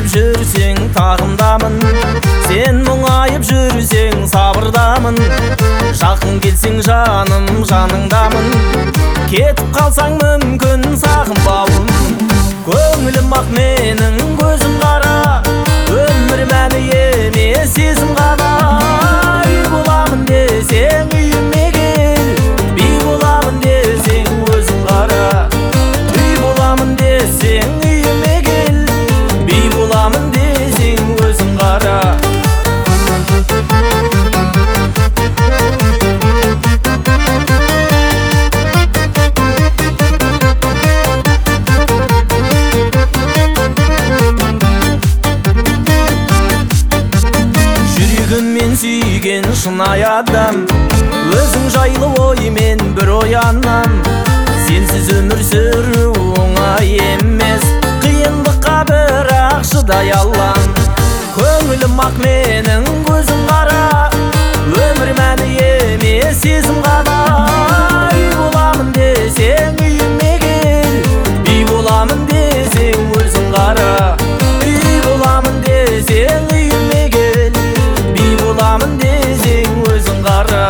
жүрсең тағымдамын, сен мұңайып жүрсең сабырдамын. Жақын келсең жаным жаныңдамын, кетіп қалсаң мүмкін сағынбауым. Көңілім ақ менің көзім қара, өмір мәні емес сезім ғана. Үй боламын десең үйіме кел, би боламын десең өзің қара. Үй боламын десең үйіме кел, би боламын десең өзің қара. Жүрегіммен сүйген шынайы адам, өзің жайлы оймен бір оянам. Сенсіз өмір сүру оңай емес, қиындыққа бірақ шыдай алам. Көңілім ақ менің көзім қара, өмір мәні емес сезім ғана. Үй боламын десең үйіме кел, би боламын десең өзің қара. Үй боламын десең үйіме кел, би боламын десең өзің қара.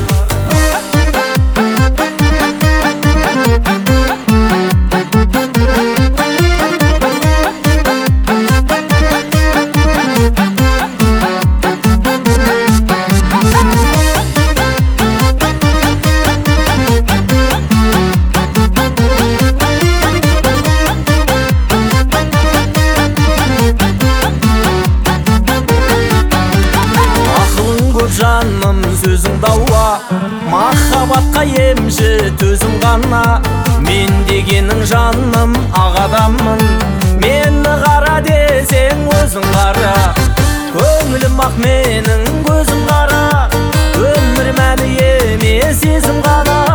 Жаным сөзің дауа, махаббатқа емші төзім ғана. Мен дегенің жаным ақ адаммын, мені қара десең өзің қара. Көңілім ақ менің көзім қара, өмір мәні емес сезім ғана.